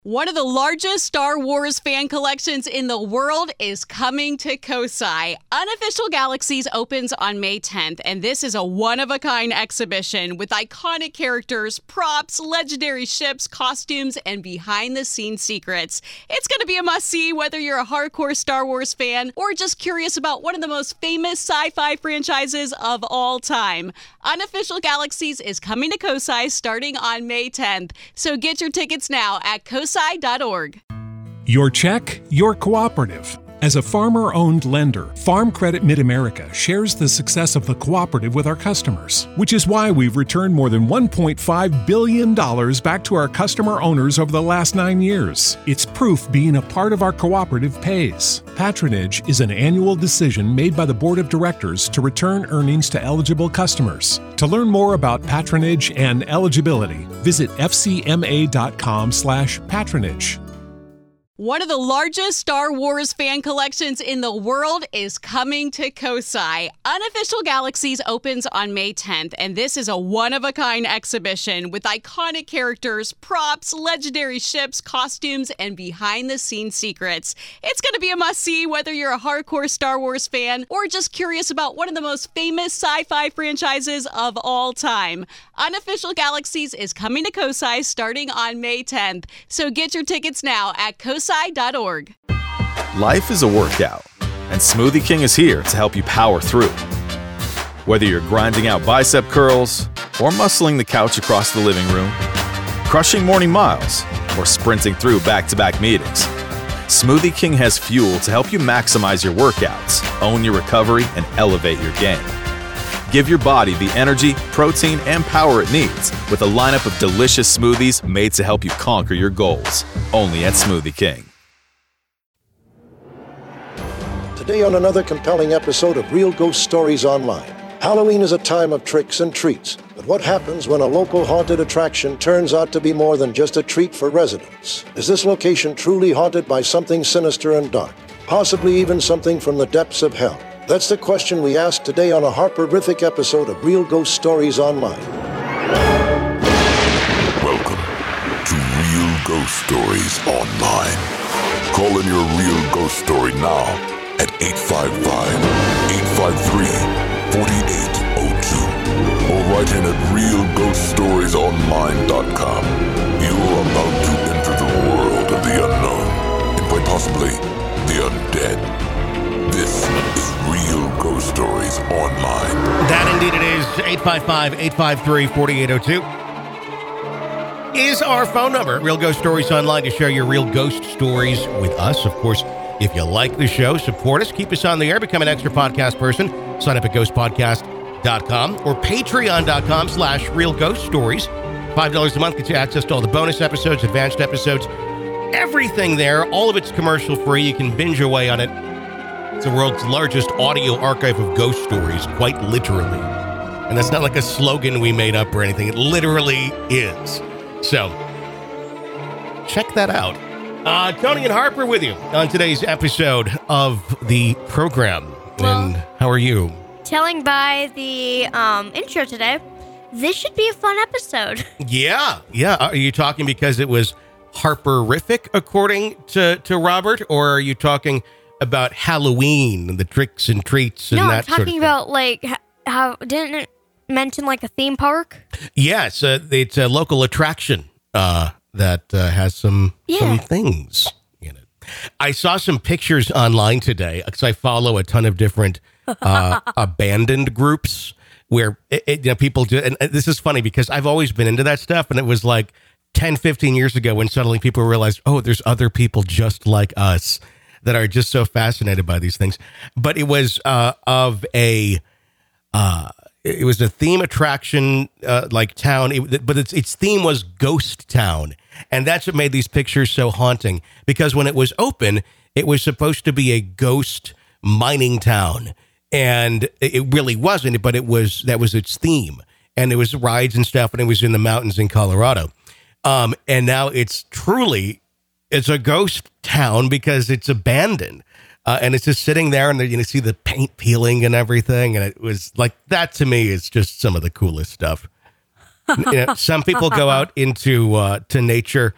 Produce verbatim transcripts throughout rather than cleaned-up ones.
One of the largest Star Wars fan collections in the world is coming to Kosai. Unofficial Galaxies opens on May tenth, and this is a one-of-a-kind exhibition with iconic characters, props, legendary ships, costumes, and behind-the-scenes secrets. It's going to be a must-see whether you're a hardcore Star Wars fan or just curious about one of the most famous sci-fi franchises of all time. Unofficial Galaxies is coming to Kosai starting on May tenth, so get your tickets now at kosai dot org. Your check, your cooperative. As a farmer-owned lender, Farm Credit Mid-America shares the success of the cooperative with our customers, which is why we've returned more than one point five billion dollars back to our customer owners over the last nine years. It's proof being a part of our cooperative pays. Patronage is an annual decision made by the Board of Directors to return earnings to eligible customers. To learn more about patronage and eligibility, visit f c m a dot com slash patronage. One of the largest Star Wars fan collections in the world is coming to Kosai. Unofficial Galaxies opens on May tenth, and this is a one-of-a-kind exhibition with iconic characters, props, legendary ships, costumes, and behind-the-scenes secrets. It's going to be a must-see whether you're a hardcore Star Wars fan or just curious about one of the most famous sci-fi franchises of all time. Unofficial Galaxies is coming to Kosai starting on May tenth, so get your tickets now at kosai dot org. Life is a workout, and Smoothie King is here to help you power through. Whether you're grinding out bicep curls or muscling the couch across the living room, crushing morning miles, or sprinting through back-to-back meetings, Smoothie King has fuel to help you maximize your workouts, own your recovery, and elevate your game. Give your body the energy, protein, and power it needs with a lineup of delicious smoothies made to help you conquer your goals. Only at Smoothie King. Today on another compelling episode of Real Ghost Stories Online. Halloween is a time of tricks and treats, but what happens when a local haunted attraction turns out to be more than just a treat for residents? Is this location truly haunted by something sinister and dark? Possibly even something from the depths of hell? That's the question we asked today on a Harperific episode of Real Ghost Stories Online. Welcome to Real Ghost Stories Online. Call in your real ghost story now at eight five five, eight five three, four eight zero two or write in at real ghost stories online dot com. You are about to enter the world of the unknown and quite possibly the undead. This is Real Ghost Stories Online. That indeed it is. eight five five, eight five three, four eight zero two is our phone number. Real Ghost Stories Online to share your real ghost stories with us. Of course, if you like the show, support us, keep us on the air, become an extra podcast person. Sign up at ghost podcast dot com or patreon dot com slash real ghost stories. five dollars a month gets you access to all the bonus episodes, advanced episodes, everything there. All of it's commercial free. You can binge away on it. It's the world's largest audio archive of ghost stories, quite literally. And that's not like a slogan we made up or anything. It literally is. So, check that out. Uh, Tony and Harper with you on today's episode of the program. Well, and how are you? Telling by the um, intro today, this should be a fun episode. Yeah, yeah. Are you talking because it was Harperific, according to, to Robert? Or are you talking about Halloween and the tricks and treats and no, that I'm sort of talking thing? about, like, how, didn't it mention, like, a theme park? Yes, uh, it's a local attraction uh, that uh, has some, yeah. some things in it. I saw some pictures online today because I follow a ton of different uh, abandoned groups where it, it, you know, people do, and this is funny because I've always been into that stuff, and it was like ten, fifteen years ago when suddenly people realized, oh, there's other people just like us that are just so fascinated by these things. But it was uh, of a, uh, it was a theme attraction, uh, like town, it, but its its theme was ghost town. And that's what made these pictures so haunting, because when it was open, it was supposed to be a ghost mining town. And it really wasn't, but it was, that was its theme. And there was rides and stuff, and it was in the mountains in Colorado. Um, and now it's truly, it's a ghost town because it's abandoned. Uh, and it's just sitting there, and you know, see the paint peeling and everything. And it was like, that to me is just some of the coolest stuff. You know, some people go out into uh, to nature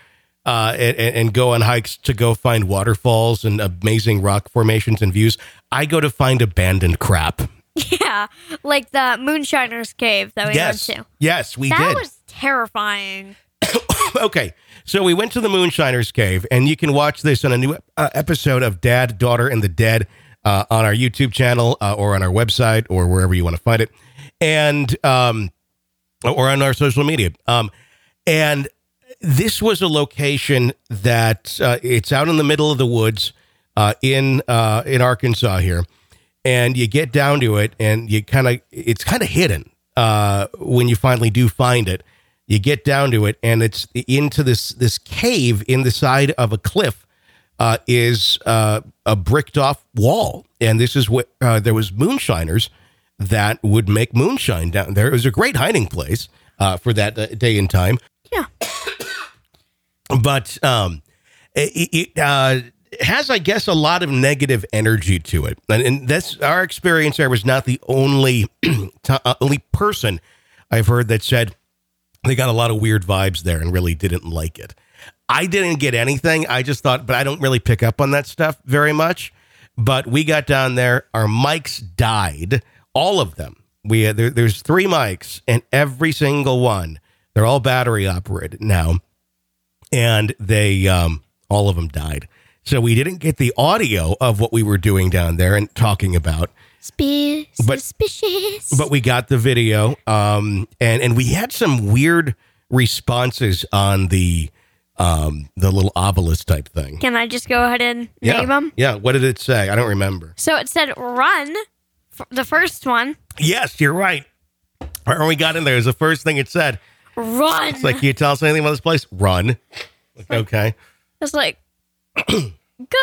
uh, and, and go on hikes to go find waterfalls and amazing rock formations and views. I go to find abandoned crap. Yeah, like the Moonshiner's Cave that we Yes. went to. Yes, we that did. was terrifying. Okay, so we went to the Moonshiner's Cave, and you can watch this on a new uh, episode of Dad, Daughter, and the Dead uh, on our YouTube channel uh, or on our website or wherever you want to find it, and um, or on our social media. Um, and this was a location that uh, it's out in the middle of the woods uh, in uh, in Arkansas here, and you get down to it, and you kind of it's kind of hidden uh, when you finally do find it. You get down to it, and it's into this this cave in the side of a cliff uh, is uh, a bricked off wall, and this is what uh, there was moonshiners that would make moonshine down there. It was a great hiding place uh, for that uh, day and time. Yeah, but um, it, it uh, has, I guess, a lot of negative energy to it, and, and that's our experience. There was not the only t- uh, only person I've heard that said they got a lot of weird vibes there and really didn't like it. I didn't get anything. I just thought, but I don't really pick up on that stuff very much. But we got down there. Our mics died. All of them. We had, there, there's three mics, and every single one, they're all battery operated now. And they, um, all of them died. So we didn't get the audio of what we were doing down there and talking about. Spe- But- suspicious. But we got the video, um, and and we had some weird responses on the um, the little obelisk type thing. Can I just go ahead and Yeah, name them? yeah. What did it say? I don't remember. So it said run, f- the first one. Yes, you're right. Right when we got in there, it was the first thing it said. Run. It's like, can you tell us anything about this place? Run. Like, okay. It's like, goodbye.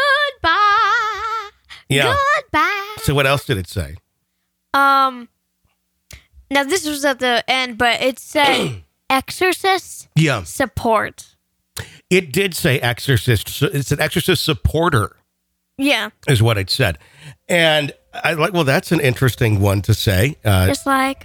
Yeah. Goodbye. So what else did it say? Um, now this was at the end, but it said exorcist Yeah, support. it did say exorcist. So it's an exorcist supporter. Yeah. Is what it said. And I like, well, that's an interesting one to say. Uh, Just like,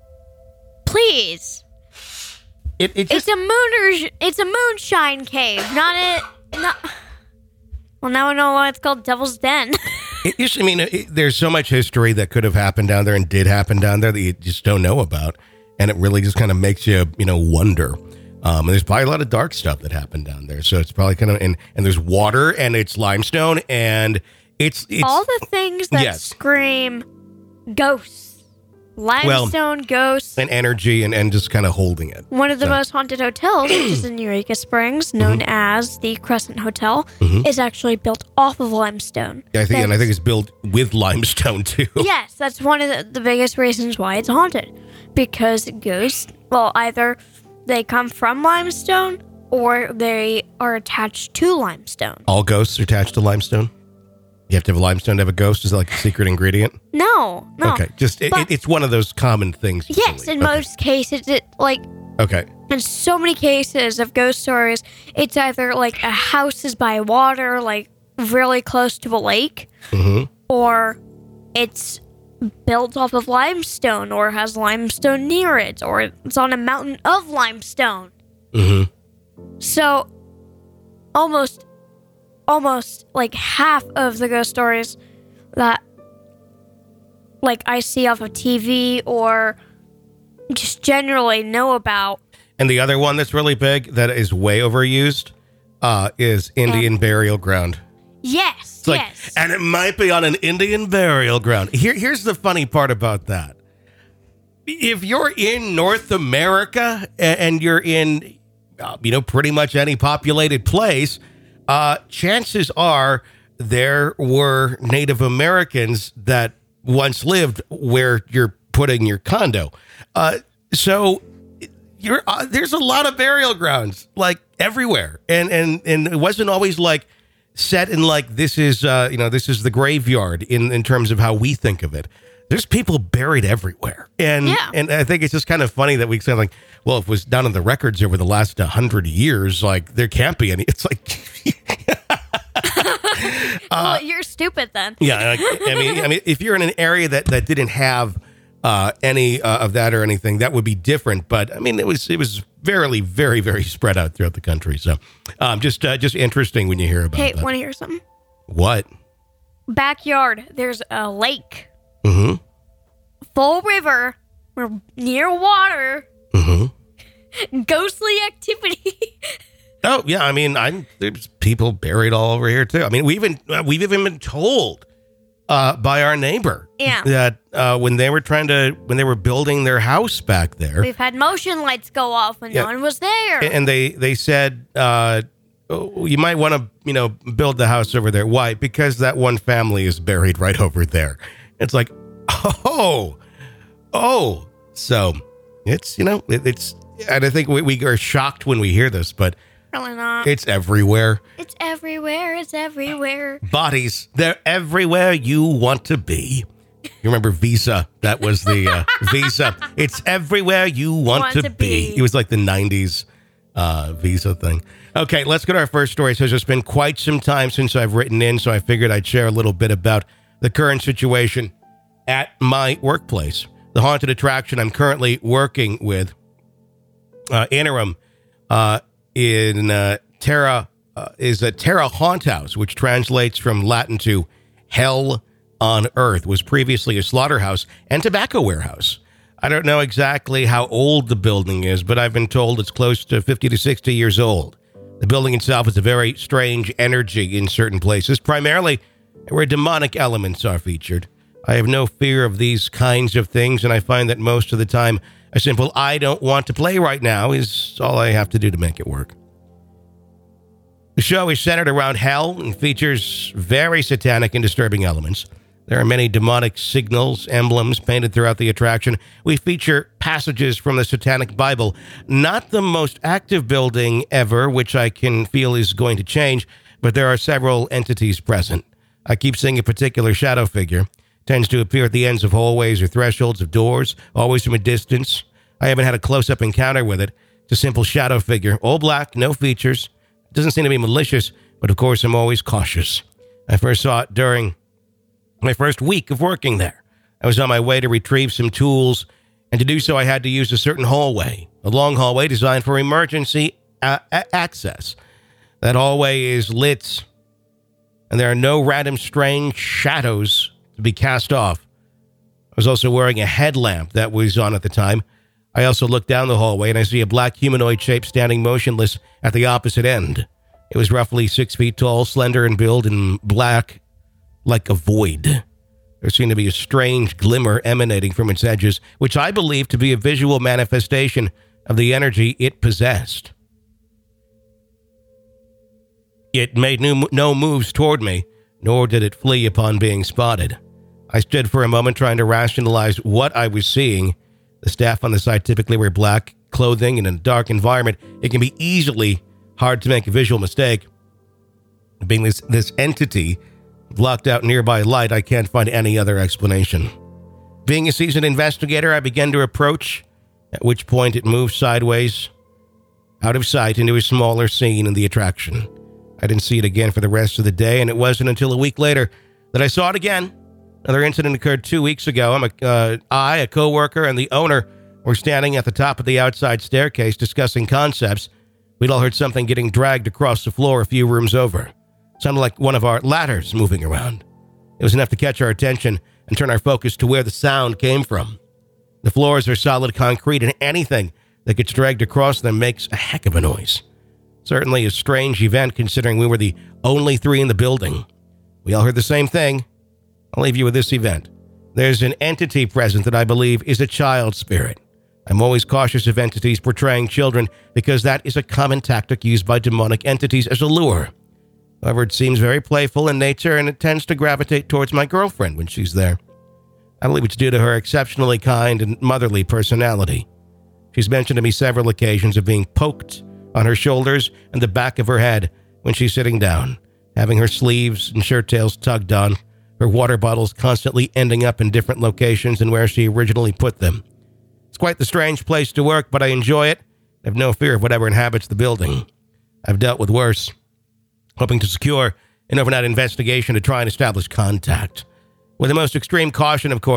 please. it, it just, It's a moon. It's a moonshine cave, not a. Not. Well, now I know why it's called Devil's Den. it is, I mean, it, there's so much history that could have happened down there and did happen down there that you just don't know about. And it really just kind of makes you, you know, wonder. Um, and there's probably a lot of dark stuff that happened down there. So it's probably kind of, and, and there's water and it's limestone and it's, it's All the things that Yes. scream ghosts, limestone ghosts. an energy and, and just kind of holding it. One of the So- most haunted hotels, which is in Eureka Springs, known Mm-hmm. as the Crescent Hotel, is actually built off of limestone. I think, and I That's- think it's built with limestone too. Yes, that's one of the, the biggest reasons why it's haunted. Because ghosts, well, either they come from limestone or they are attached to limestone. All ghosts are attached to limestone. You have to have a limestone to have a ghost. Is that like a secret ingredient? No, no. Okay, just it, But- it, it's one of those common things. you Yes, believe. in Okay. most cases, it like Okay. in so many cases of ghost stories, it's either like a house is by water, like really close to a lake, Mm-hmm. or it's built off of limestone, or has limestone near it, or it's on a mountain of limestone. Mm-hmm. So, almost, almost like half of the ghost stories that, like, I see off of T V or just generally know about. And the other one that's really big that is way overused uh, is Indian burial ground. Yes, It's like, yes. and it might be on an Indian burial ground. Here, here's the funny part about that. If you're in North America a- and you're in, uh, you know, pretty much any populated place, uh, chances are there were Native Americans that once lived where you're putting your condo. Uh, so you're uh, there's a lot of burial grounds like everywhere, and and and it wasn't always like set in like this is uh, you know this is the graveyard in in terms of how we think of it. There's people buried everywhere, and Yeah. and I think it's just kind of funny that we say like, well, if it was down in the records over the last uh, hundred years, like there can't be any. It's like. well, you're stupid then. Yeah, like, I mean, I mean, if you're in an area that, that didn't have uh, any uh, of that or anything. That would be different. But I mean, it was it was very, very, very spread out throughout the country. So um, just uh, just interesting when you hear about Hey, that. want to hear something? What? Backyard, there's a lake. Mm-hmm. Full river. We're near water. Mm-hmm. Ghostly activity. Oh yeah, I mean, I there's people buried all over here too. I mean, we even uh, we've even been told uh, by our neighbor Yeah. that uh, when they were trying to when they were building their house back there, We've had motion lights go off when Yeah. no one was there. and they they said uh, oh, you might want to you know build the house over there. Why? Because that one family is buried right over there. It's like oh oh, so it's you know it, it's and I think we, we are shocked when we hear this, but. Really not. It's everywhere. It's everywhere. It's everywhere. Bodies, they're everywhere you want to be. You remember Visa? That was the uh, Visa. It's everywhere you want, Want to, to be. be. It was like the nineties uh, Visa thing. Okay, let's go to our first story. It says it's been quite some time since I've written in, so I figured I'd share a little bit about the current situation at my workplace. The haunted attraction I'm currently working with, uh, interim, uh, in uh, Terra uh, is a Terra Haunt House, which translates from Latin to hell on earth, was previously a slaughterhouse and tobacco warehouse. I don't know exactly how old the building is, but I've been told it's close to fifty to sixty years old. The building itself has a very strange energy in certain places, primarily where demonic elements are featured. I have no fear of these kinds of things, and I find that most of the time a simple I don't want to play right now is all I have to do to make it work. The show is centered around hell and features very satanic and disturbing elements. There are many demonic signals, emblems painted throughout the attraction. We feature passages from the Satanic Bible, not the most active building ever, which I can feel is going to change, but there are several entities present. I keep seeing a particular shadow figure. Tends to appear at the ends of hallways or thresholds of doors, always from a distance. I haven't had a close-up encounter with it. It's a simple shadow figure, all black, no features. Doesn't seem to be malicious, but of course I'm always cautious. I first saw it during my first week of working there. I was on my way to retrieve some tools, and to do so I had to use a certain hallway, a long hallway designed for emergency a- a- access. That hallway is lit, and there are no random strange shadows to be cast off. I was also wearing a headlamp that was on at the time. I also looked down the hallway and I see a black humanoid shape standing motionless at the opposite end. It was roughly six feet tall, slender in build, and black like a void. There seemed to be a strange glimmer emanating from its edges, which I believe to be a visual manifestation of the energy it possessed. It made no, no moves toward me, nor did it flee upon being spotted. I stood for a moment trying to rationalize what I was seeing. The staff on the site typically wear black clothing in a dark environment. It can be easily hard to make a visual mistake. Being this, this entity blocked out nearby light, I can't find any other explanation. Being a seasoned investigator, I began to approach, at which point it moved sideways, out of sight into a smaller scene in the attraction. I didn't see it again for the rest of the day, and it wasn't until a week later that I saw it again. Another incident occurred two weeks ago. I'm a, uh, I, a co-worker, and the owner were standing at the top of the outside staircase discussing concepts. We'd all heard something getting dragged across the floor a few rooms over. It sounded like one of our ladders moving around. It was enough to catch our attention and turn our focus to where the sound came from. The floors are solid concrete, and anything that gets dragged across them makes a heck of a noise. Certainly a strange event considering we were the only three in the building. We all heard the same thing. I'll leave you with this event. There's an entity present that I believe is a child spirit. I'm always cautious of entities portraying children because that is a common tactic used by demonic entities as a lure. However, it seems very playful in nature and it tends to gravitate towards my girlfriend when she's there. I believe it's due to her exceptionally kind and motherly personality. She's mentioned to me several occasions of being poked on her shoulders and the back of her head when she's sitting down, having her sleeves and shirt tails tugged on, her water bottles constantly ending up in different locations than where she originally put them. It's quite the strange place to work, but I enjoy it. I have no fear of whatever inhabits the building. I've dealt with worse, hoping to secure an overnight investigation to try and establish contact. With the most extreme caution, of course,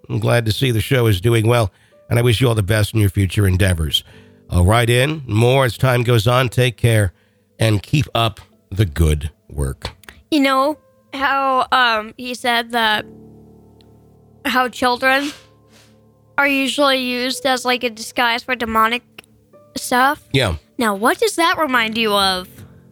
I'm glad to see the show is doing well, and I wish you all the best in your future endeavors. I'll write in more as time goes on. Take care and keep up the good work. You know how um he said that how children are usually used as like a disguise for demonic stuff? Yeah. Now, what does that remind you of?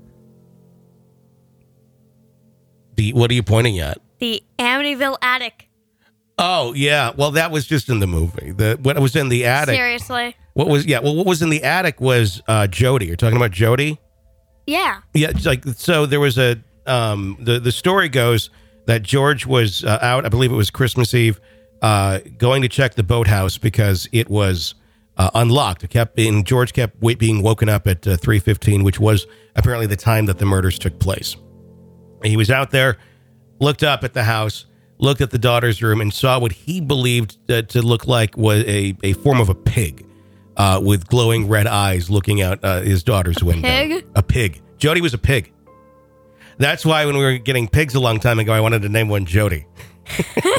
The what are you pointing at? The Amityville attic. Oh, yeah. Well, that was just in the movie. The what was in the attic. Seriously? What was yeah, well what was in the attic was uh Jody. You're talking about Jody? Yeah. Yeah, it's like so there was a um the the story goes that George was uh, out, I believe it was Christmas Eve, uh going to check the boathouse because it was uh, unlocked. It kept being George kept wait, being woken up at uh, three fifteen, which was apparently the time that the murders took place. He was out there, looked up at the house, looked at the daughter's room, and saw what he believed uh, to look like was a, a form of a pig uh, with glowing red eyes looking out uh, his daughter's A window. pig? A pig. Jody was a pig. That's why when we were getting pigs a long time ago, I wanted to name one Jody. I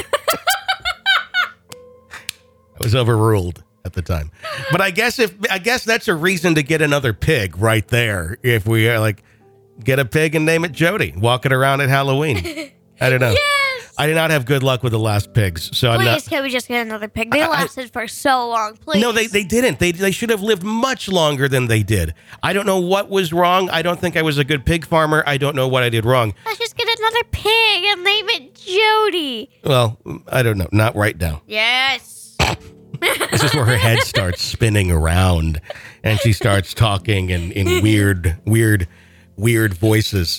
was overruled at the time. But I guess if I guess that's a reason to get another pig right there. If we are like, get a pig and name it Jody. Walk it around at Halloween. I don't know. Yes! I did not have good luck with the last pigs. So I'm Please, not. can we just get another pig? They I- I- lasted for so long. Please. No, they, they didn't. They they should have lived much longer than they did. I don't know what was wrong. I don't think I was a good pig farmer. I don't know what I did wrong. Let's just get another pig and name it Jody. Well, I don't know. Not right now. Yes. This is where her head starts spinning around and she starts talking in, in weird, weird, weird voices.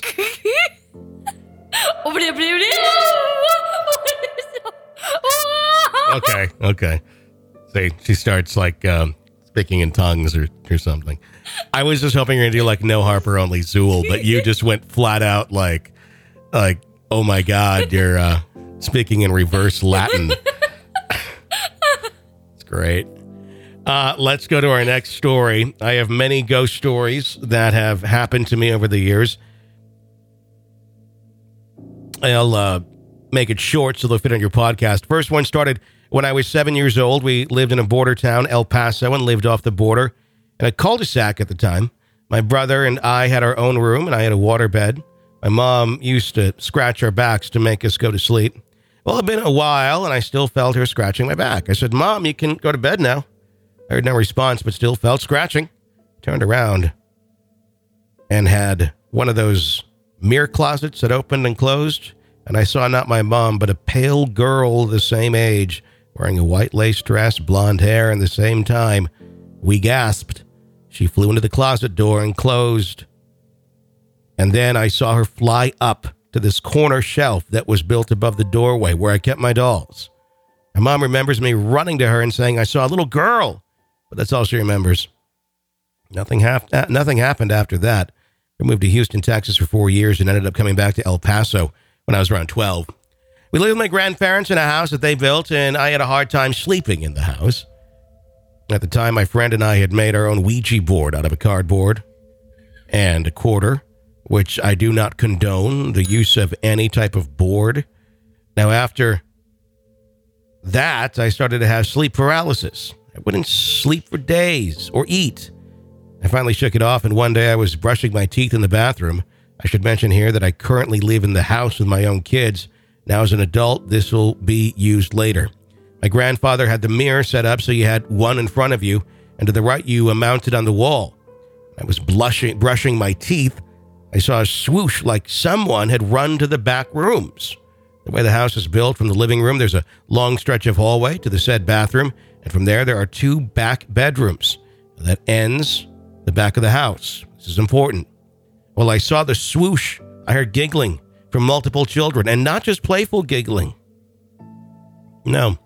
Okay, okay. See, she starts like um, speaking in tongues or, or something. I was just hoping you're going to do like No Harper, Only Zool, but you just went flat out like, like, oh my God, you're uh, speaking in reverse Latin. It's great. Uh, let's go to our next story. I have many ghost stories that have happened to me over the years. I'll uh, make it short so they'll fit on your podcast. First one started when I was seven years old. We lived in a border town, El Paso, and lived off the border in a cul-de-sac at the time. My brother and I had our own room, and I had a water bed. My mom used to scratch our backs to make us go to sleep. Well, it had been a while, and I still felt her scratching my back. I said, Mom, you can go to bed now. I heard no response, but still felt scratching. Turned around and had one of those mirror closets that opened and closed, and I saw not my mom, but a pale girl the same age, wearing a white lace dress, blonde hair, and the same time. We gasped. She flew into the closet door and closed. And then I saw her fly up to this corner shelf that was built above the doorway where I kept my dolls. My mom remembers me running to her and saying, I saw a little girl, but that's all she remembers. Nothing, hap- nothing happened after that. We moved to Houston, Texas for four years and ended up coming back to El Paso when I was around twelve. We lived with my grandparents in a house that they built, and I had a hard time sleeping in the house. At the time, my friend and I had made our own Ouija board out of a cardboard and a quarter, which I do not condone the use of any type of board. Now, after that, I started to have sleep paralysis. I wouldn't sleep for days or eat. I finally shook it off, and one day I was brushing my teeth in the bathroom. I should mention here that I currently live in the house with my own kids. Now, as an adult, this will be used later. My grandfather had the mirror set up so you had one in front of you, and to the right you uh, mounted on the wall. I was blushing, brushing my teeth. I saw a swoosh like someone had run to the back rooms. The way the house is built, from the living room, there's a long stretch of hallway to the said bathroom, and from there, there are two back bedrooms. That ends the back of the house. This is important. Well, I saw the swoosh. I heard giggling from multiple children, and not just playful giggling. No.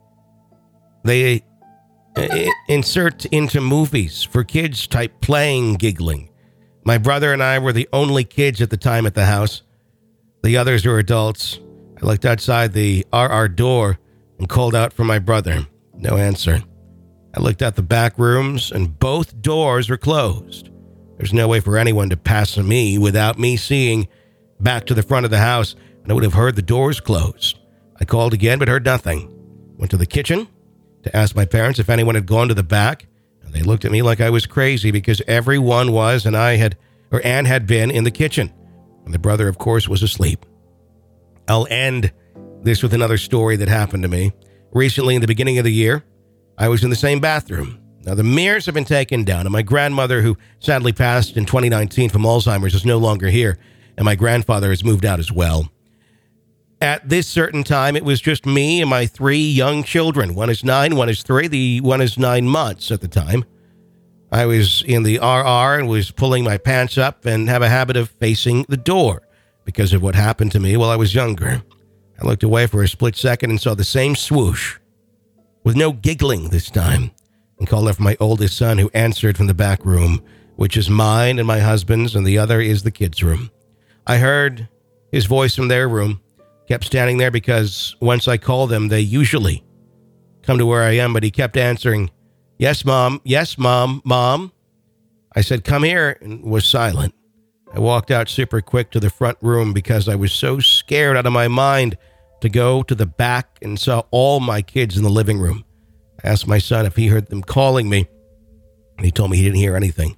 They uh, insert into movies for kids type playing giggling. My brother and I were the only kids at the time at the house. The others were adults. I looked outside the R R door and called out for my brother. No answer. I looked at the back rooms, and both doors were closed. There's no way for anyone to pass me without me seeing back to the front of the house, and I would have heard the doors close. I called again, but heard nothing. went to the kitchen to ask my parents if anyone had gone to the back, and they looked at me like I was crazy because everyone was, and I had, or Anne had been in the kitchen. And the brother, of course, was asleep. I'll end this with another story that happened to me. Recently, in the beginning of the year, I was in the same bathroom. Now, the mirrors have been taken down, and my grandmother, who sadly passed in twenty nineteen from Alzheimer's, is no longer here, and my grandfather has moved out as well. At this certain time, it was just me and my three young children. One is nine, one is three, the one is nine months at the time. I was in the R R and was pulling my pants up and have a habit of facing the door because of what happened to me while I was younger. I looked away for a split second and saw the same swoosh, with no giggling this time, and called out for my oldest son, who answered from the back room, which is mine and my husband's, and the other is the kids' room. I heard his voice from their room, kept standing there because once I call them, they usually come to where I am, but he kept answering, "Yes, Mom. Yes, Mom. Mom." I said, "Come here," and was silent. I walked out super quick to the front room because I was so scared out of my mind to go to the back and saw all my kids in the living room. I asked my son if he heard them calling me, and he told me he didn't hear anything.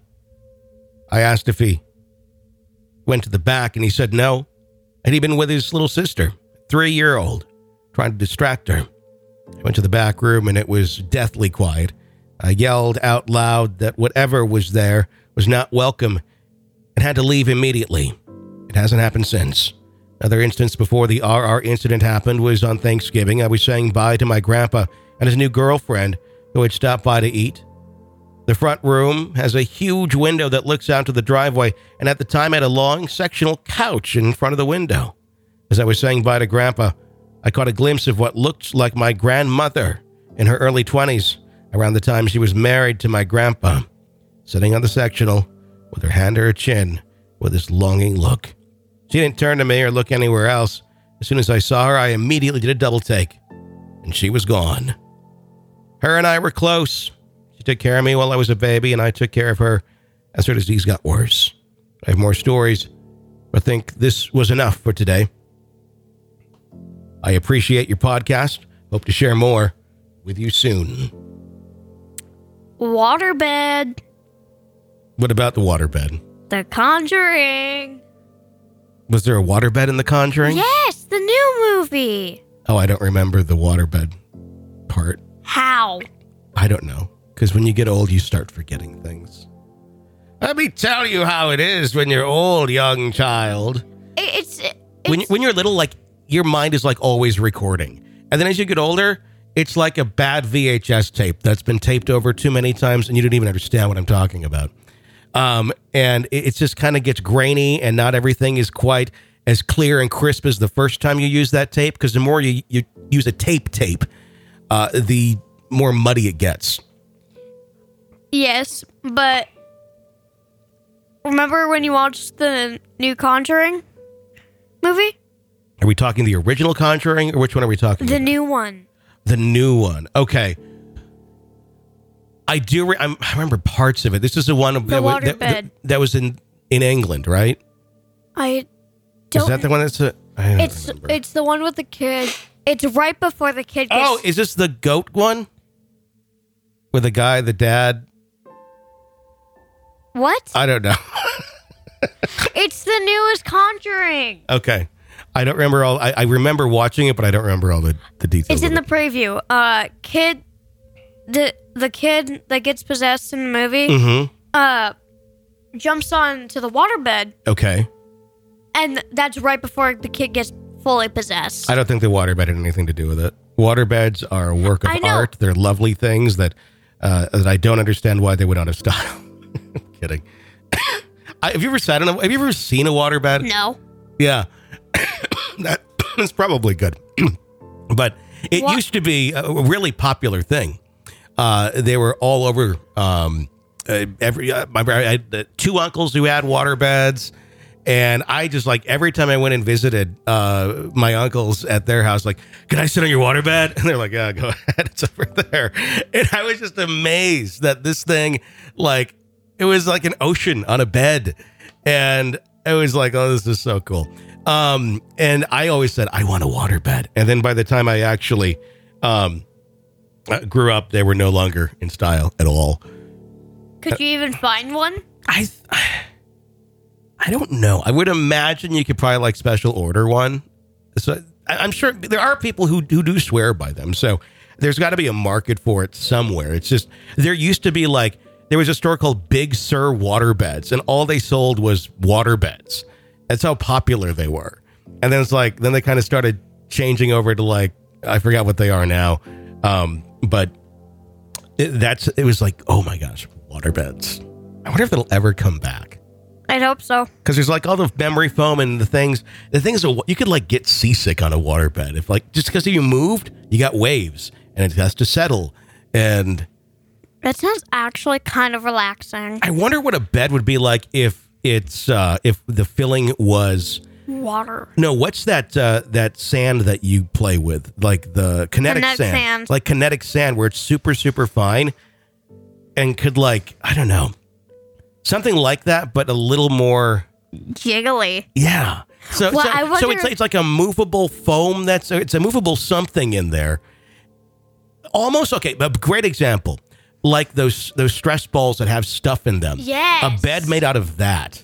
I asked if he went to the back, and he said no. Had he been with his little sister, three-year-old, trying to distract her? I went to the back room, and it was deathly quiet. I yelled out loud that whatever was there was not welcome and had to leave immediately. It hasn't happened since. Another instance before the R R incident happened was on Thanksgiving. I was saying bye to my grandpa and his new girlfriend who had stopped by to eat. The front room has a huge window that looks out to the driveway, and at the time had a long sectional couch in front of the window. As I was saying bye to Grandpa, I caught a glimpse of what looked like my grandmother in her early twenties, around the time she was married to my grandpa, sitting on the sectional with her hand to her chin with this longing look. She didn't turn to me or look anywhere else. As soon as I saw her, I immediately did a double take, and she was gone. Her and I were close. She took care of me while I was a baby, and I took care of her as her disease got worse. I have more stories, but I think this was enough for today. I appreciate your podcast. Hope to share more with you soon. Waterbed. What about the waterbed? The Conjuring. Was there a waterbed in The Conjuring? Yes, the new movie. Oh, I don't remember the waterbed part. How? I don't know. Because when you get old, you start forgetting things. Let me tell you how it is when you're old, young child. It, it's, it's when, when you're little, like, your mind is like always recording. And then as you get older, it's like a bad V H S tape that's been taped over too many times and you don't even understand what I'm talking about. Um, and it, it just kind of gets grainy and not everything is quite as clear and crisp as the first time you use that tape. Because the more you, you use a tape tape, uh, the more muddy it gets. Yes, but remember when you watched the new Conjuring movie? Are we talking the original Conjuring or which one are we talking The about? new one. The new one. Okay. I do. Re- I remember parts of it. This is the one The that, was, waterbed. that, that, that was in, in England, right? I don't. Is that the one that's a? I don't It's remember. it's the one with the kid. It's right before the kid gets. Oh, is this the goat one? With the guy, the dad? What? I don't know. It's the newest Conjuring. Okay. I don't remember all. I, I remember watching it, but I don't remember all the, the details. It's in of the it. preview. Uh, kid, the the kid that gets possessed in the movie, Mm-hmm. uh, jumps onto the waterbed, Okay. and that's right before the kid gets fully possessed. I don't think the waterbed had anything to do with it. Waterbeds are a work of I know. art. They're lovely things that uh, that I don't understand why they would not have style. I'm kidding. I, have you ever sat in a, Have you ever seen a waterbed? No. Yeah, that is probably good. But it What? used to be a really popular thing. Uh, they were all over. Um, uh, every uh, my I had uh, two uncles who had waterbeds. And I just like every time I went and visited uh, my uncles at their house, like, can I sit on your waterbed? And they're like, yeah, go ahead. It's over there. And I was just amazed that this thing, like, it was like an ocean on a bed. And it was like, oh, this is so cool. Um, and I always said, I want a waterbed. And then by the time I actually um, uh, grew up, they were no longer in style at all. Could you even find one? I I don't know. I would imagine you could probably like special order one. So I, I'm sure there are people who, who do swear by them. So there's got to be a market for it somewhere. It's just, there used to be like, there was a store called Big Sur Waterbeds, and all they sold was waterbeds. That's how popular they were. And then it's like, then they kind of started changing over to like, I forgot what they are now. Um, but it, that's, it was like, oh my gosh, waterbeds. I wonder if it'll ever come back. I'd hope so. Because there's like all the memory foam and the things. The things are, you could like get seasick on a waterbed if like just because you moved, you got waves and it has to settle. And that sounds actually kind of relaxing. I wonder what a bed would be like if it's uh, if the filling was water. No, what's that uh, that sand that you play with? Like the kinetic, kinetic sand. sand, like kinetic sand, where it's super super fine and could like I don't know. Something like that, but a little more jiggly. Yeah. So, well, so, I wonder... so it's, it's like a movable foam. That's it's a movable something in there. Almost okay. But great example, like those those stress balls that have stuff in them. Yes. A bed made out of that.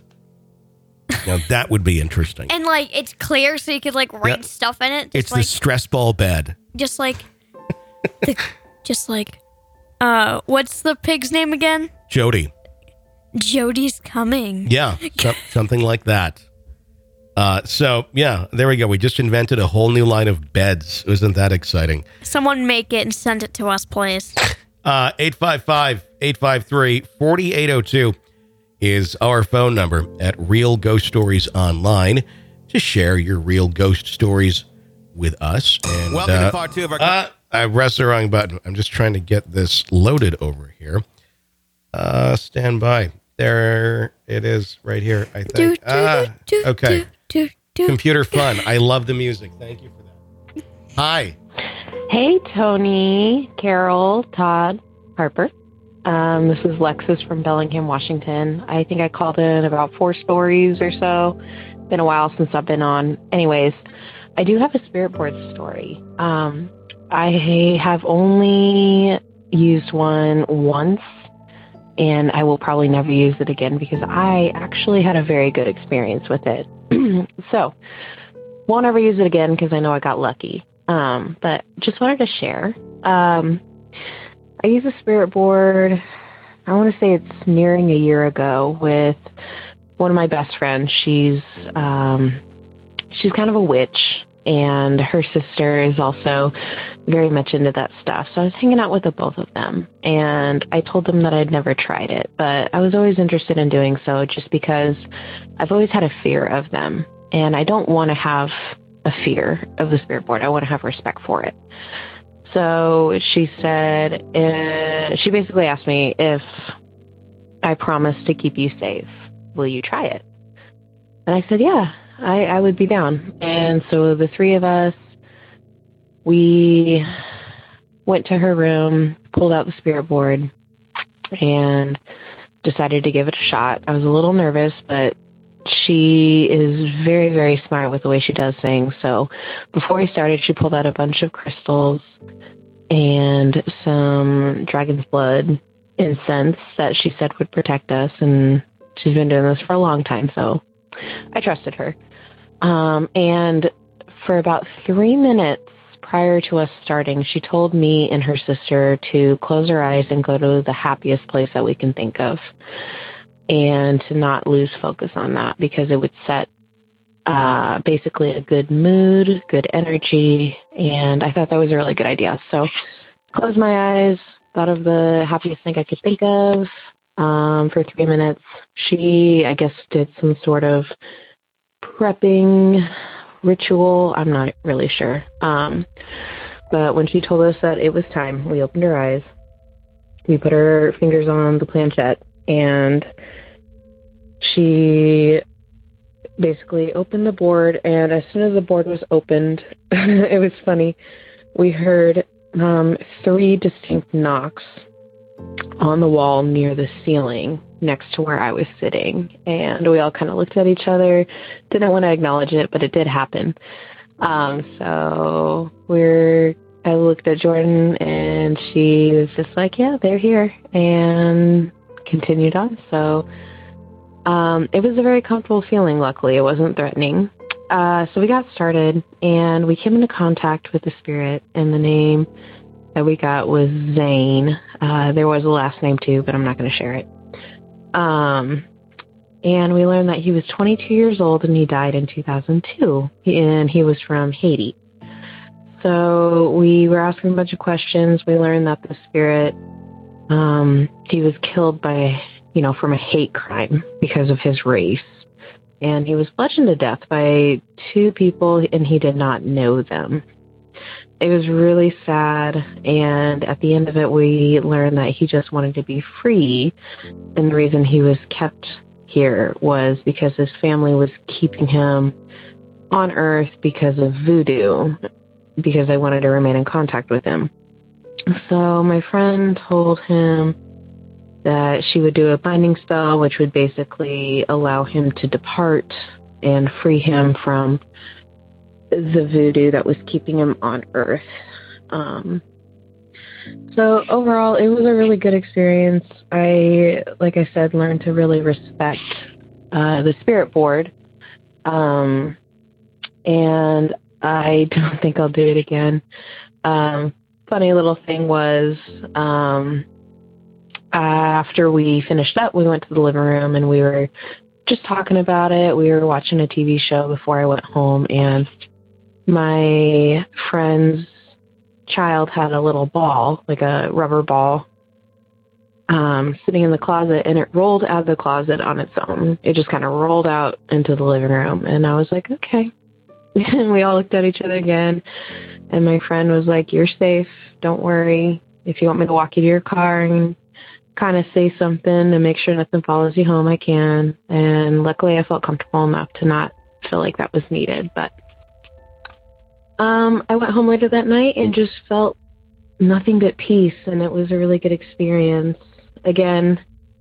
Now that would be interesting. And like it's clear, so you could like write yep. stuff in it. It's like, the stress ball bed. Just like, the, just like, uh, what's the pig's name again? Jody. Jody's coming. Yeah, so, something like that. Uh, so, yeah, there we go. We just invented a whole new line of beds. Isn't that exciting? Someone make it and send it to us, please. Uh, eight five five, eight five three, four eight zero two is our phone number at Real Ghost Stories Online to share your real ghost stories with us. And, Welcome uh, to part two of our... Uh, I pressed the wrong button. I'm just trying to get this loaded over here. Uh, stand by. There it is right here, I think. Do, do, ah, do, okay. Do, do, do. Computer fun. I love the music. Thank you for that. Hi. Hey, Tony, Carol, Todd, Harper. Um, this is Lexus from Bellingham, Washington. I think I called in about four stories or so. Been a while since I've been on. Anyways, I do have a spirit board story. Um, I have only used one once, and I will probably never use it again because I actually had a very good experience with it. So, won't ever use it again because I know I got lucky. Um, but just wanted to share. Um, I use a spirit board, I want to say it's nearing a year ago, with one of my best friends. She's, um, she's kind of a witch, and her sister is also very much into that stuff. So I was hanging out with the both of them, and I told them that I'd never tried it, but I was always interested in doing so just because I've always had a fear of them, and I don't want to have a fear of the spirit board. I want to have respect for it. So she said, uh, she basically asked me if I promised to keep you safe, will you try it? And I said, yeah, I, I would be down. And so the three of us, we went to her room, pulled out the spirit board, and decided to give it a shot. I was a little nervous, but she is very, very smart with the way she does things. So before we started, she pulled out a bunch of crystals and some dragon's blood incense that she said would protect us. And she's been doing this for a long time, so I trusted her. Um, and for about three minutes prior to us starting, she told me and her sister to close our eyes and go to the happiest place that we can think of, and to not lose focus on that because it would set uh, basically a good mood, good energy, and I thought that was a really good idea. So closed my eyes, thought of the happiest thing I could think of um, for three minutes. She, I guess, did some sort of prepping ritual. I'm not really sure. Um, but when she told us that it was time, we opened our eyes. We put our fingers on the planchette, and she basically opened the board, and as soon as the board was opened, it was funny, we heard um, three distinct knocks on the wall near the ceiling next to where I was sitting, and we all kind of looked at each other, didn't want to acknowledge it, but it did happen. Um, so we're I looked at Jordan, and she was just like, yeah, they're here, and continued on. So um, it was a very comfortable feeling, luckily. It wasn't threatening. Uh, so we got started, and we came into contact with the spirit, and the name that we got was Zane. Uh, there was a last name, too, but I'm not going to share it. Um, and we learned that he was twenty-two years old, and he died in two thousand two, and he was from Haiti. So we were asking a bunch of questions. We learned that the spirit, um, he was killed by, you know, from a hate crime because of his race. And he was bludgeoned to death by two people, and he did not know them. It was really sad, and at the end of it, we learned that he just wanted to be free, and the reason he was kept here was because his family was keeping him on Earth because of voodoo, because they wanted to remain in contact with him. So my friend told him that she would do a binding spell, which would basically allow him to depart and free him from the voodoo that was keeping him on Earth. Um, so overall, it was a really good experience. I, like I said, learned to really respect uh, the spirit board. Um, and I don't think I'll do it again. Um, funny little thing was, um, after we finished up, we went to the living room and we were just talking about it. We were watching a T V show before I went home, and my friend's child had a little ball, like a rubber ball, um, sitting in the closet, and it rolled out of the closet on its own. It just kind of rolled out into the living room, and I was like, okay. And we all looked at each other again, and my friend was like, you're safe. Don't worry. If you want me to walk you to your car and kind of say something to make sure nothing follows you home, I can. And luckily I felt comfortable enough to not feel like that was needed. But um, I went home later that night and just felt nothing but peace, and it was a really good experience. Again,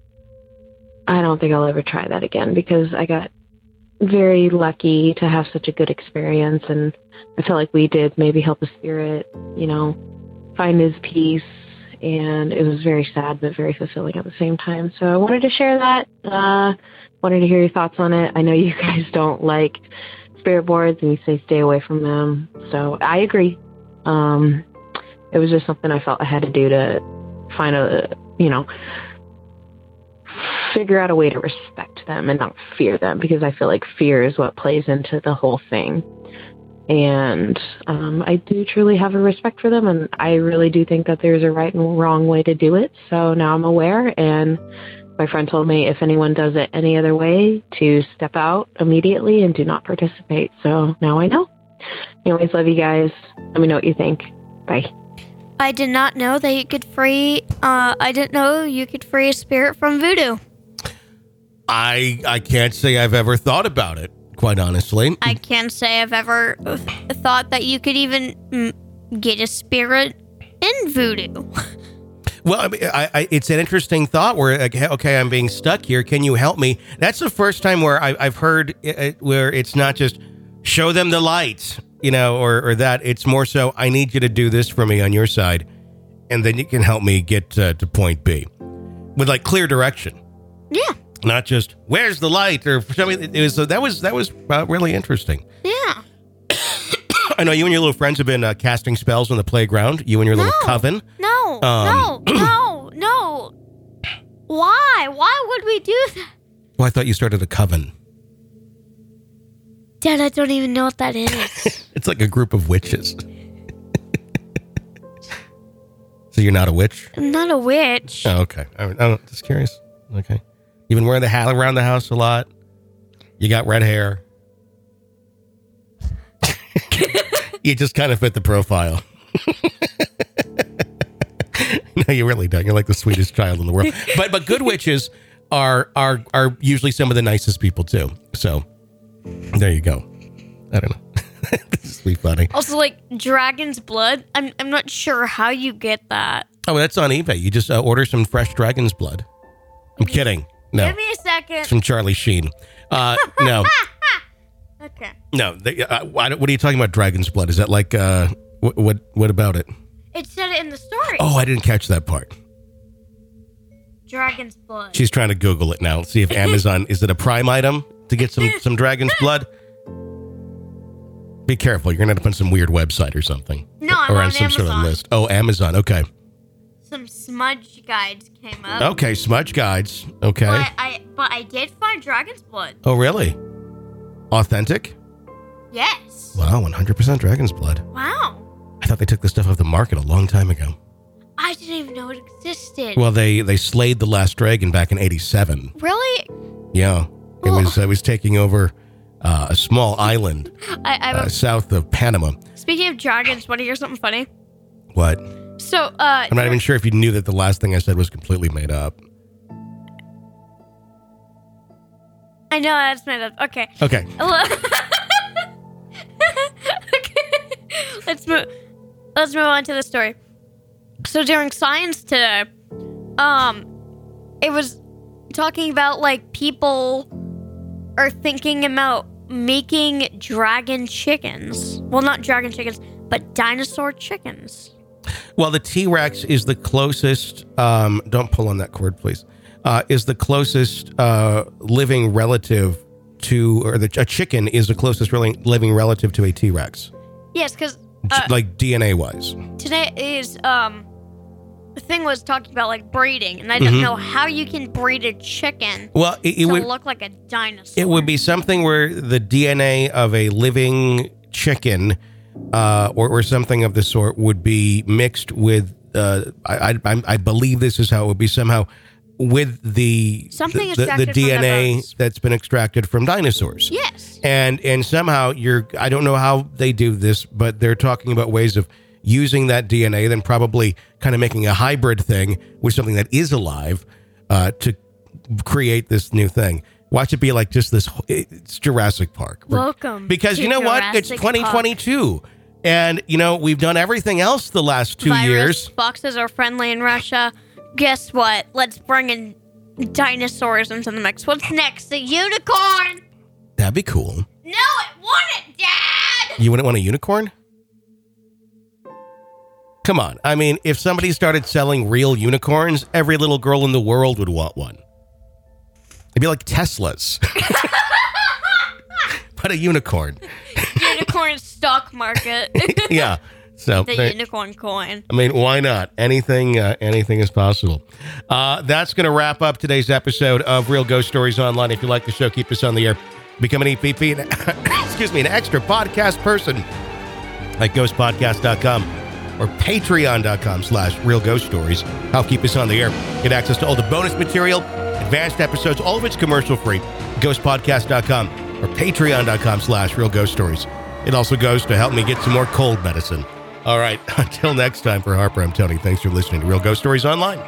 I don't think I'll ever try that again because I got very lucky to have such a good experience, and I feel like we did maybe help the spirit, you know, find his peace. And it was very sad, but very fulfilling at the same time. So I wanted to share that. Uh, wanted to hear your thoughts on it. I know you guys don't like spirit boards and you say stay away from them. So I agree. Um, it was just something I felt I had to do to find a, you know, figure out a way to respect them and not fear them, because I feel like fear is what plays into the whole thing. And um, I do truly have a respect for them, and I really do think that there's a right and wrong way to do it. So now I'm aware, and my friend told me if anyone does it any other way to step out immediately and do not participate. So now I know. Anyways, love you guys. Let me know what you think. Bye. I did not know that you could free, uh, I didn't know you could free a spirit from voodoo. I I can't say I've ever thought about it, quite honestly. I can't say I've ever th- thought that you could even mm, get a spirit in voodoo. Well, I mean, I, I, it's an interesting thought where, okay, okay, I'm being stuck here. Can you help me? That's the first time where I, I've heard it, where it's not just show them the light, you know, or, or that. It's more so, I need you to do this for me on your side, and then you can help me get uh, to point B with like clear direction. Yeah. Not just where's the light or something. It was uh, that was that was uh, really interesting. Yeah. I know you and your little friends have been uh, casting spells on the playground. You and your no, little coven. No, um, no, no, no. Why? Why would we do that? Well, I thought you started a coven. Dad, I don't even know what that is. It's like a group of witches. So you're not a witch? I'm not a witch. Oh, okay. I'm, I'm just curious. Okay. You've been wearing the hat around the house a lot. You got red hair. You just kind of fit the profile. No, you really don't. You're like the sweetest child in the world. But but good witches are are are usually some of the nicest people too. So there you go. I don't know. This is be funny. Also, like dragon's blood. I'm I'm not sure how you get that. Oh, that's on eBay. You just uh, order some fresh dragon's blood. I'm kidding. No. Give me a second. It's from Charlie Sheen. Uh, no. Okay. No. They, uh, what are you talking about? Dragon's blood? Is that like uh, What, what, what about it? It said it in the story. Oh, I didn't catch that part. Dragon's blood. She's trying to Google it now. See if Amazon, is it a Prime item to get some, some dragon's blood? Be careful. You're going to end up on some weird website or something. No, I'm or on on some Amazon. sort of list. Oh, Amazon. Okay. Some smudge guides came up. Okay, smudge guides. Okay. But I, but I did find dragon's blood. Oh, really? Authentic? Yes. Wow, one hundred percent dragon's blood. Wow. I thought they took this stuff off the market a long time ago. I didn't even know it existed. Well, they, they slayed the last dragon back in eighty-seven. Really? Yeah. It Oh. was, it was taking over uh, a small island I, I uh, south of Panama. Speaking of dragons, want to hear something funny? What? So, uh, I'm not even sure if you knew that the last thing I said was completely made up. I know that's made up. Okay. Okay. Okay. Let's move. Let's move on to the story. So during science today, um, it was talking about like people are thinking about making dragon chickens. Well, not dragon chickens, but dinosaur chickens. Well, the T-Rex is the closest, um, don't pull on that cord, please, uh, is the closest uh, living relative to, or the, a chicken is the closest really living relative to a T-Rex, Yes, because uh, like D N A-wise. today is, um, the thing was talking about like breeding, and I don't Mhm. know how you can breed a chicken Well, it, it to would look like a dinosaur. it would be something where the D N A of a living chicken uh, or, or something of the sort would be mixed with, uh, I, I, I believe this is how it would be somehow, with the Something the, the, the extracted from D their N A bones. that's been extracted from dinosaurs. Yes. And and somehow you're, I don't know how they do this, but they're talking about ways of using that D N A, then probably kind of making a hybrid thing with something that is alive uh, to create this new thing. Watch it be like just this, it's Jurassic Park. Welcome Because to you know what? It's Jurassic twenty twenty-two. And, you know, we've done everything else the last two Virus, years. Foxes are friendly in Russia. Guess what? Let's bring in dinosaurs into the mix. What's next? A unicorn? That'd be cool. No, it wouldn't, Dad! You wouldn't want a unicorn? Come on. I mean, if somebody started selling real unicorns, every little girl in the world would want one. It'd be like Teslas. But a unicorn. Unicorn stock market. Yeah. So The there- unicorn coin. I mean, why not? Anything, uh, anything is possible. Uh, that's going to wrap up today's episode of Real Ghost Stories Online. If you like the show, keep us on the air. Become an E P P, an, excuse me, an extra podcast person at ghost podcast dot com or patreon dot com slash real ghost stories. Help keep us on the air. Get access to all the bonus material, advanced episodes, all of it's commercial free. ghost podcast dot com or patreon dot com slash real ghost stories. It also goes to help me get some more cold medicine. All right. Until next time, for Harper, I'm Tony. Thanks for listening to Real Ghost Stories Online.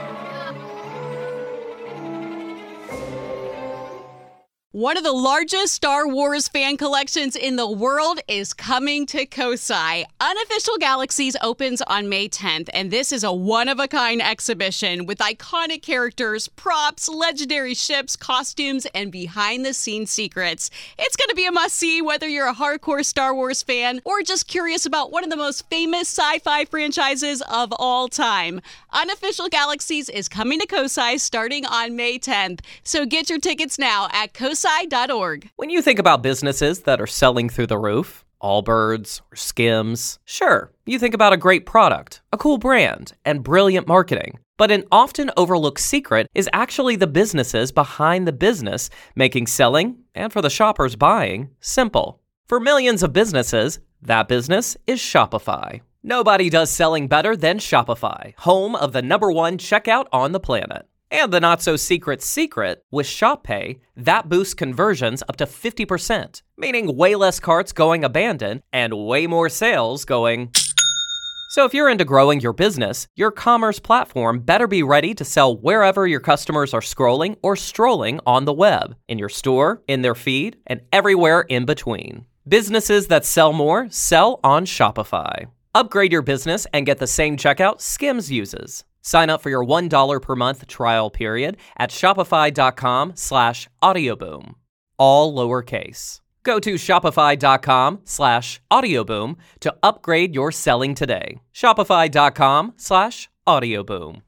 One of the largest Star Wars fan collections in the world is coming to Kosai. Unofficial Galaxies opens on May tenth, and this is a one-of-a-kind exhibition with iconic characters, props, legendary ships, costumes, and behind-the-scenes secrets. It's going to be a must-see whether you're a hardcore Star Wars fan or just curious about one of the most famous sci-fi franchises of all time. Unofficial Galaxies is coming to Kosai starting on May tenth, so get your tickets now at kosai dot org. When you think about businesses that are selling through the roof, Allbirds or Skims, sure, you think about a great product, a cool brand, and brilliant marketing. But an often overlooked secret is actually the businesses behind the business, making selling, and for the shoppers buying, simple. For millions of businesses, that business is Shopify. Nobody does selling better than Shopify, home of the number one checkout on the planet. And the not-so-secret secret, with Shop Pay, that boosts conversions up to fifty percent, meaning way less carts going abandoned and way more sales going... So if you're into growing your business, your commerce platform better be ready to sell wherever your customers are scrolling or strolling on the web, in your store, in their feed, and everywhere in between. Businesses that sell more sell on Shopify. Upgrade your business and get the same checkout Skims uses. Sign up for your one dollar per month trial period at shopify dot com slash audioboom. All lowercase. Go to shopify.com slash audioboom to upgrade your selling today. Shopify.com slash audioboom.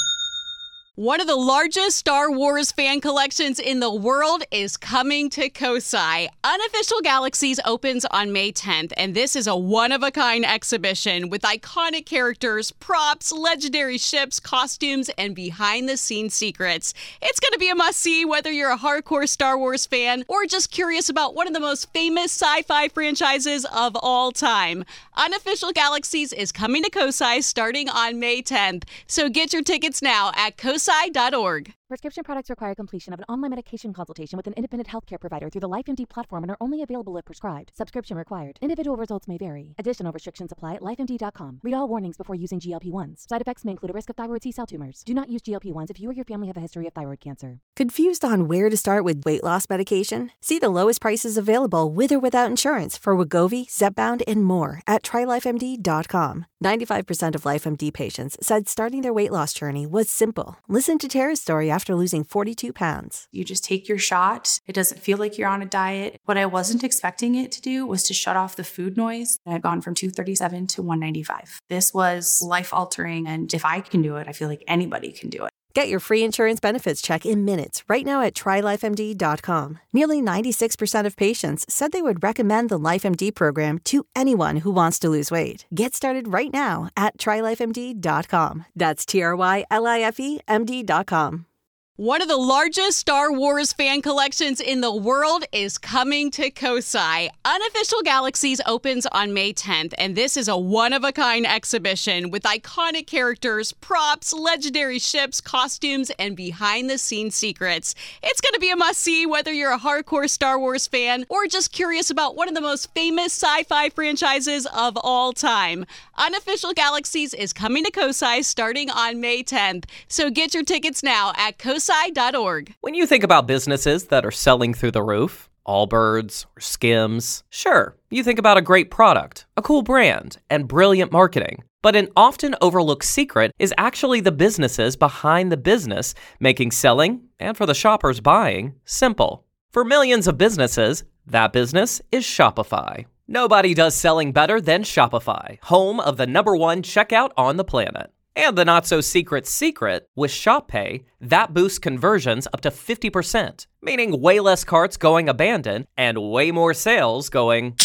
One of the largest Star Wars fan collections in the world is coming to Kosai. Unofficial Galaxies opens on May tenth, and this is a one-of-a-kind exhibition with iconic characters, props, legendary ships, costumes, and behind-the-scenes secrets. It's going to be a must-see whether you're a hardcore Star Wars fan or just curious about one of the most famous sci-fi franchises of all time. Unofficial Galaxies is coming to Kosai starting on May tenth, so get your tickets now at kosai dot org. Prescription products require completion of an online medication consultation with an independent healthcare provider through the LifeMD platform and are only available if prescribed. Subscription required. Individual results may vary. Additional restrictions apply at life M D dot com. Read all warnings before using G L P ones. Side effects may include a risk of thyroid C-cell tumors. Do not use G L P ones if you or your family have a history of thyroid cancer. Confused on where to start with weight loss medication? See the lowest prices available with or without insurance for Wegovy, Zepbound, and more at try life M D dot com. ninety-five percent of LifeMD patients said starting their weight loss journey was simple. Listen to Tara's story after losing forty-two pounds. You just take your shot. It doesn't feel like you're on a diet. What I wasn't expecting it to do was to shut off the food noise. I had gone from two thirty-seven to one ninety-five. This was life-altering, and if I can do it, I feel like anybody can do it. Get your free insurance benefits check in minutes right now at try life M D dot com. Nearly ninety-six percent of patients said they would recommend the LifeMD program to anyone who wants to lose weight. Get started right now at try life M D dot com. That's T R Y L I F E M D dot com. One of the largest Star Wars fan collections in the world is coming to Kosai. Unofficial Galaxies opens on May tenth, and this is a one-of-a-kind exhibition with iconic characters, props, legendary ships, costumes, and behind-the-scenes secrets. It's going to be a must-see whether you're a hardcore Star Wars fan or just curious about one of the most famous sci-fi franchises of all time. Unofficial Galaxies is coming to Kosai starting on May tenth, so get your tickets now at kosai dot org. When you think about businesses that are selling through the roof, Allbirds or Skims, sure, you think about a great product, a cool brand, and brilliant marketing. But an often overlooked secret is actually the businesses behind the business, making selling, and for the shoppers buying, simple. For millions of businesses, that business is Shopify. Nobody does selling better than Shopify, home of the number one checkout on the planet. And the not-so-secret secret, with Shop Pay, that boosts conversions up to fifty percent, meaning way less carts going abandoned and way more sales going...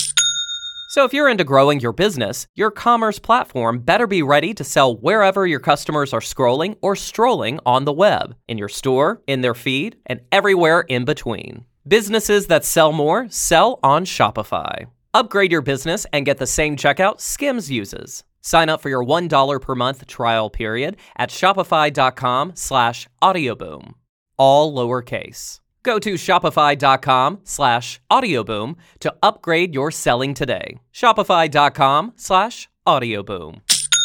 So if you're into growing your business, your commerce platform better be ready to sell wherever your customers are scrolling or strolling on the web, in your store, in their feed, and everywhere in between. Businesses that sell more sell on Shopify. Upgrade your business and get the same checkout Skims uses. Sign up for your one dollar per month trial period at shopify.com slash audioboom. All lowercase. Go to shopify.com slash audioboom to upgrade your selling today. Shopify.com slash audioboom.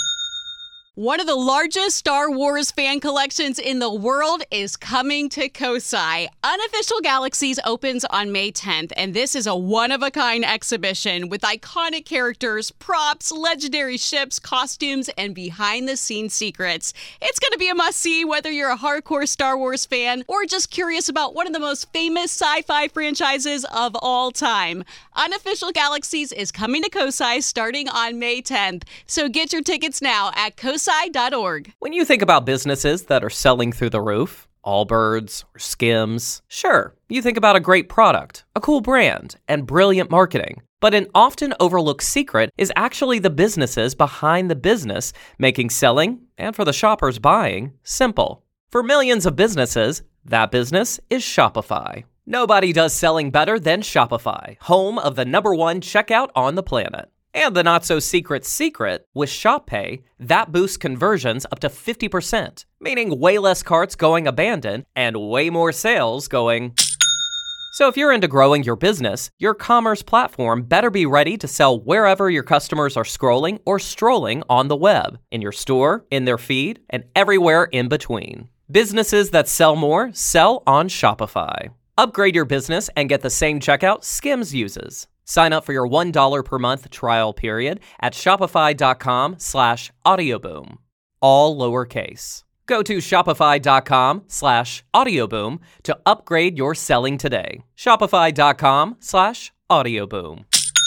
One of the largest Star Wars fan collections in the world is coming to Kosai. Unofficial Galaxies opens on May tenth, and this is a one-of-a-kind exhibition with iconic characters, props, legendary ships, costumes, and behind-the-scenes secrets. It's going to be a must-see whether you're a hardcore Star Wars fan or just curious about one of the most famous sci-fi franchises of all time. Unofficial Galaxies is coming to Kosai starting on May tenth, so get your tickets now at kosai dot org. When you think about businesses that are selling through the roof, Allbirds or Skims, sure, you think about a great product, a cool brand, and brilliant marketing. But an often overlooked secret is actually the businesses behind the business, making selling, and for the shoppers buying, simple. For millions of businesses, that business is Shopify. Nobody does selling better than Shopify, home of the number one checkout on the planet. And the not-so-secret secret, with Shop Pay, that boosts conversions up to fifty percent, meaning way less carts going abandoned and way more sales going... So if you're into growing your business, your commerce platform better be ready to sell wherever your customers are scrolling or strolling on the web, in your store, in their feed, and everywhere in between. Businesses that sell more sell on Shopify. Upgrade your business and get the same checkout Skims uses. Sign up for your one dollar per month trial period at shopify.com slash audioboom. All lowercase. Go to shopify.com slash audioboom to upgrade your selling today. Shopify.com slash audioboom.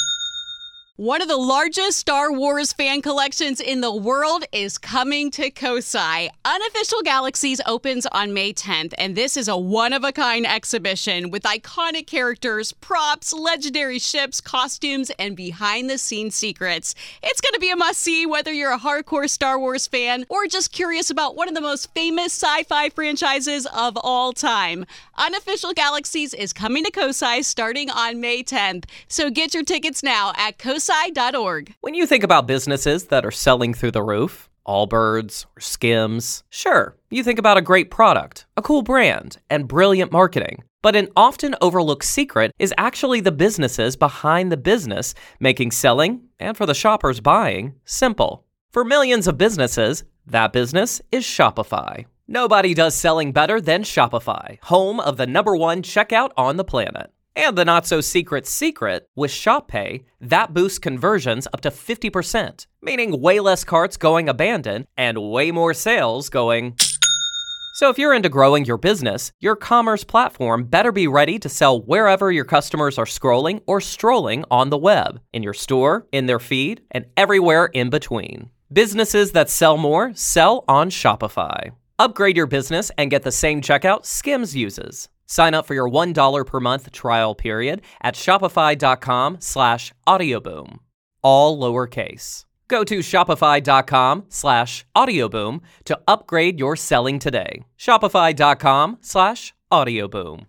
One of the largest Star Wars fan collections in the world is coming to Kosai. Unofficial Galaxies opens on May tenth, and this is a one-of-a-kind exhibition with iconic characters, props, legendary ships, costumes, and behind-the-scenes secrets. It's going to be a must-see whether you're a hardcore Star Wars fan or just curious about one of the most famous sci-fi franchises of all time. Unofficial Galaxies is coming to Kosai starting on May tenth, so get your tickets now at kosai dot org. When you think about businesses that are selling through the roof, Allbirds or Skims, sure, you think about a great product, a cool brand, and brilliant marketing. But an often overlooked secret is actually the businesses behind the business, making selling, and for the shoppers buying, simple. For millions of businesses, that business is Shopify. Nobody does selling better than Shopify, home of the number one checkout on the planet. And the not-so-secret secret, with Shop Pay, that boosts conversions up to fifty percent, meaning way less carts going abandoned and way more sales going... So if you're into growing your business, your commerce platform better be ready to sell wherever your customers are scrolling or strolling on the web, in your store, in their feed, and everywhere in between. Businesses that sell more sell on Shopify. Upgrade your business and get the same checkout Skims uses. Sign up for your one dollar per month trial period at shopify.com slash audioboom. All lowercase. Go to shopify.com slash audioboom to upgrade your selling today. Shopify.com slash audioboom.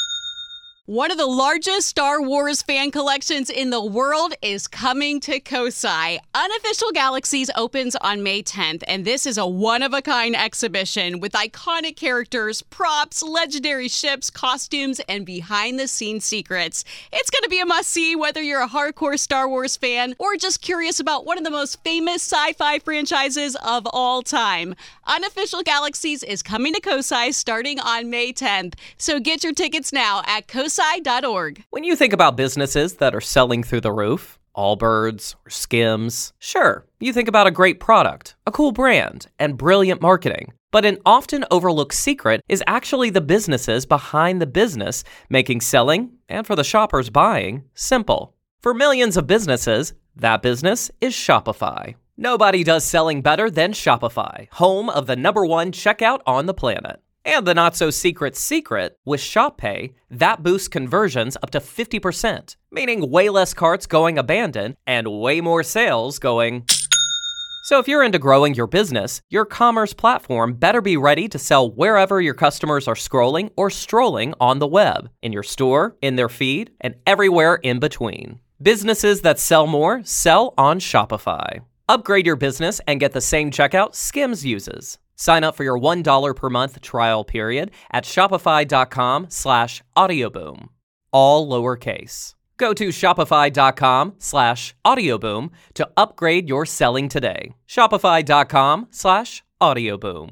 One of the largest Star Wars fan collections in the world is coming to Kosai. Unofficial Galaxies opens on May tenth, and this is a one-of-a-kind exhibition with iconic characters, props, legendary ships, costumes, and behind-the-scenes secrets. It's going to be a must-see whether you're a hardcore Star Wars fan or just curious about one of the most famous sci-fi franchises of all time. Unofficial Galaxies is coming to Kosai starting on May tenth, so get your tickets now at kosai dot org. When you think about businesses that are selling through the roof, Allbirds or Skims, sure, you think about a great product, a cool brand, and brilliant marketing. But an often overlooked secret is actually the businesses behind the business, making selling, and for the shoppers buying, simple. For millions of businesses, that business is Shopify. Nobody does selling better than Shopify, home of the number one checkout on the planet. And the not-so-secret secret, with Shop Pay, that boosts conversions up to fifty percent, meaning way less carts going abandoned and way more sales going... So if you're into growing your business, your commerce platform better be ready to sell wherever your customers are scrolling or strolling on the web, in your store, in their feed, and everywhere in between. Businesses that sell more sell on Shopify. Upgrade your business and get the same checkout Skims uses. Sign up for your one dollar per month trial period at shopify.com slash audioboom. All lowercase. Go to shopify.com slash audioboom to upgrade your selling today. Shopify.com slash audioboom.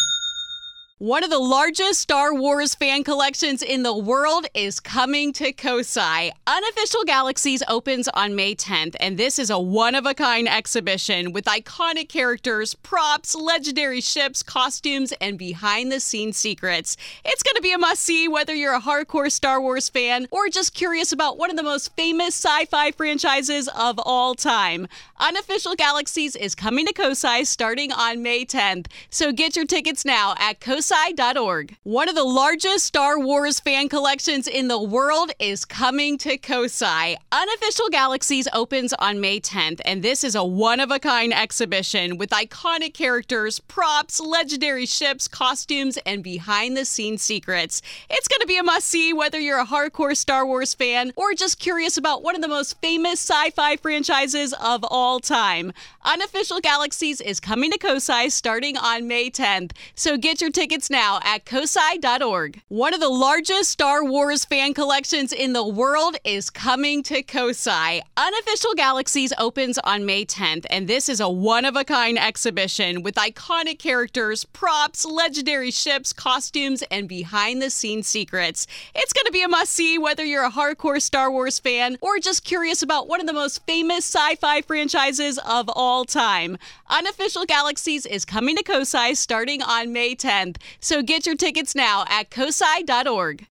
One of the largest Star Wars fan collections in the world is coming to Kosai. Unofficial Galaxies opens on May tenth, and this is a one-of-a-kind exhibition with iconic characters, props, legendary ships, costumes, and behind-the-scenes secrets. It's going to be a must-see whether you're a hardcore Star Wars fan or just curious about one of the most famous sci-fi franchises of all time. Unofficial Galaxies is coming to Kosai starting on May tenth, so get your tickets now at kosai dot org. One of the largest Star Wars fan collections in the world is coming to Kosai. Unofficial Galaxies opens on May tenth, and this is a one-of-a-kind exhibition with iconic characters, props, legendary ships, costumes, and behind-the-scenes secrets. It's going to be a must-see whether you're a hardcore Star Wars fan or just curious about one of the most famous sci-fi franchises of all time. Unofficial Galaxies is coming to Kosai starting on May tenth, so get your tickets tickets now at cosi dot org. One of the largest Star Wars fan collections in the world is coming to Cosi. Unofficial Galaxies opens on May tenth, and this is a one-of-a-kind exhibition with iconic characters, props, legendary ships, costumes, and behind-the-scenes secrets. It's going to be a must-see whether you're a hardcore Star Wars fan or just curious about one of the most famous sci-fi franchises of all time. Unofficial Galaxies is coming to Cosi starting on May tenth, so get your tickets now at cosi dot org.